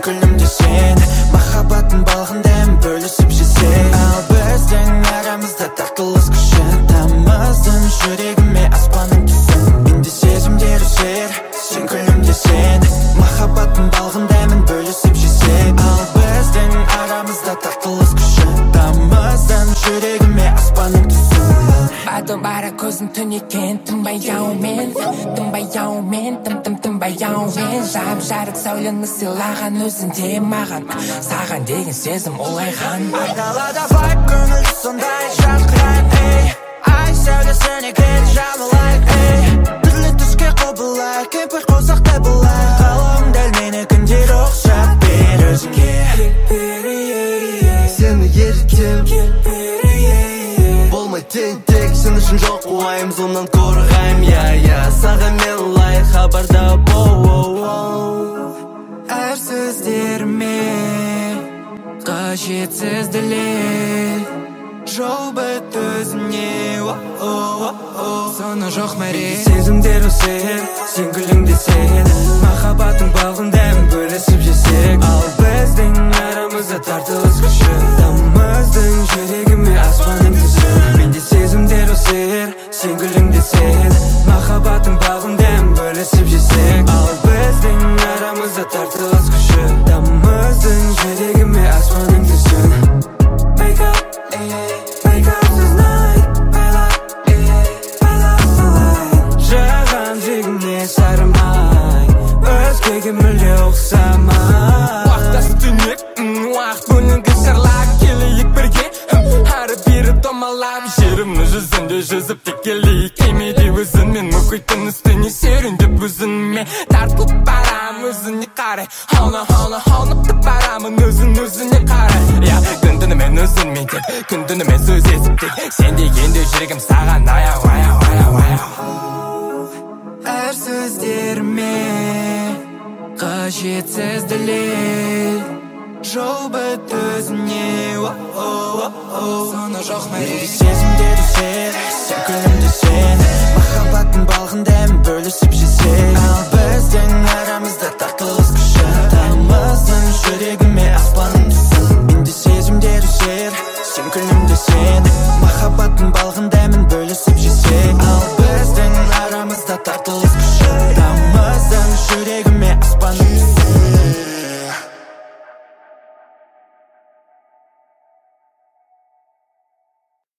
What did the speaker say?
күлімде сен махаббаттың балғын дәмін бөлісіп жесек ал біздің арамызда тартылыс күші тамыздың жүрегіме аспанның түсін менде сезімдер өсер сен күлімде сен махаббаттың балғын дәмін бөлісіп жесек ал біздің арамызда тартылыс күші тамыздың жүрегіме аспанның түсін Бадым бара көзім түн екен тынбай аумен жап-жарық сәулені сыйлаған өзіңде маған саған деген сезім ұлайған айдалада вайб көңіл сондай жарқырайып ей ай сәулесіне кел жамылайық ей түрлі түске құбылайық кемпір қосақтай болайық қалауың дәл менікіндей рұқсат бер өзіңе сені ерітем болмай тең-тең сен үшін жоқ уайым зоннан қорғайым саған мен лайық хабарда әр сөздеріме қажетсіз дәлел жол біт өзіне соны жоқ мәре сезімдер өсер сен күлімде сен махаббаттың балғын дәмін бөлісіп жесек ал біздің арамызда тартылыс күші тамыздың жүрегіме аспанның түсін менде сезімдер өсер сен күлімде сен махаббаттың балғын дәмін бөлісіп жесек ал біздің арамызда тартылыс күші тамыздың жүрегіме аспанның түсін өзгеге мүлде ұқсамай уақыттасы түнек уақыт бөлінген сырлап келейік бірге ары-бері домалап жерімнің жүзінде жүзіп те келейік кемеде өзіңмен мұхиттың үстіне серуендеп өзіңмен тартылып барам өзіңе қарай аунап барамын өзіңе қарай күн-түнімен өзіңмен тек күн-түнімен сөз естіп тек сен дегенде жүрегім саған аяу әр сөздеріме қажетсіз дәлел жол біт өзіне соны жоқ мәре сезімдер өсер сен күлімде сен махаббаттың балғын дәмін бөлісіп жесек ал біздің арамызда тартылыс